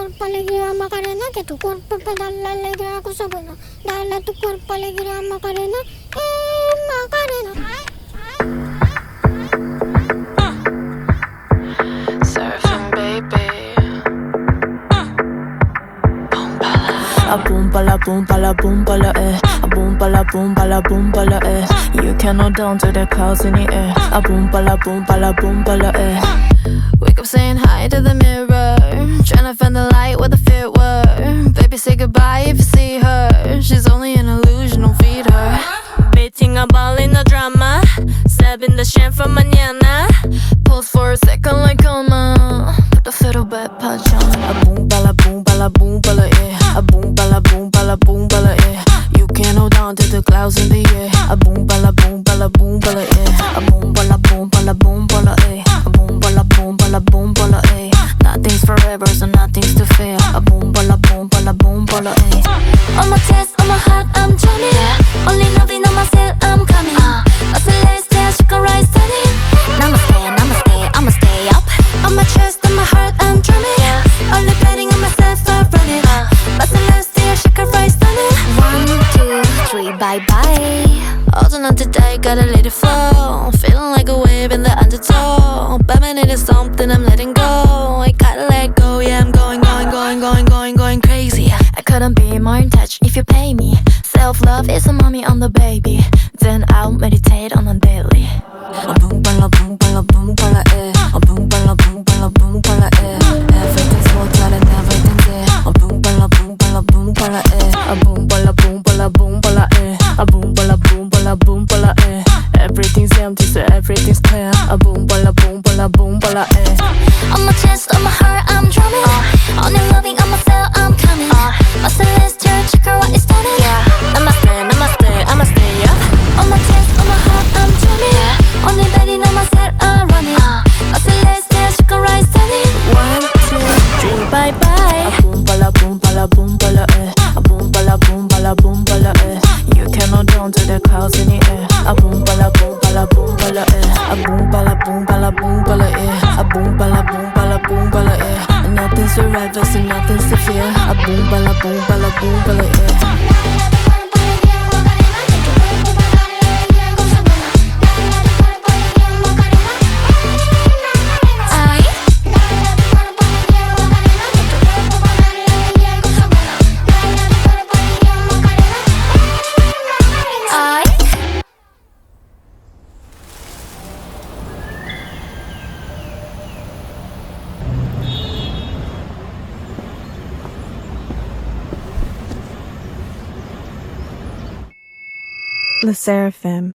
cuerpo alegría Macarena, que tu cuerpo para darle alegría a cosas buenas. Dale a tu cuerpo alegría Macarena, Macarena. Surfing, baby. A boom pala eh. A boom pala eh. You cannot down to the clouds in the air. A boom pala eh. Wake up saying hi to the mirror, tryna find the light where the fear were. Baby, say goodbye if you see her. She's only an illusion, don't feed her. Beating a ball in the drama, stabbing the sham for mañana. Pose for a second like coma. Put the fiddle back punch on. A boom pala yeah. A boom pala yeah. You can't hold on to the clouds in the air. A boom pala yeah. A boom pala eh. A boom pala eh. Nothing's forever, so nothing's to fear. A boom pala eh. On my chest, on my heart, I'm drumming. Only loving on myself, I'm coming. A celestial, she can rise stunning. Namaste, I'ma stay up. On my chest, on my heart, I'm drumming. Only betting on myself, start running. A celestial, she can rise stunning. 1, 2, 3, bye-bye. Holding on today, gotta let it flow. Feeling like a wave in the undertow. But man, it is something I'm letting go. I gotta let go, yeah, I'm going crazy. I couldn't be more in touch if you pay me. Self-love is a mommy on the baby. Then I'll meditate on a daily. A boom pala eh. A boom pala eh. Everything's more tight and everything's there. A boom pala eh. A boom pala eh. A boom pala eh. Everything's empty so everything's clear. A boom pala eh. On my chest, on my heart, I'm drumming. Only loving on myself, I'm coming. My celestial, check her what is stunning. Namaste, I'ma stay up. On my chest, on my heart, I'm drumming. Only betting on myself, I'm running. My celestial, she can rise stunning. 1, 2, 3, bye-bye. A boom pala eh. A boom pala eh. You cannot down to the clouds in the air. A boom pala eh. A boom pala eh. A boom pala eh. Nothing's forever, so nothing's to fear. A boom pala eh. Le Seraphim.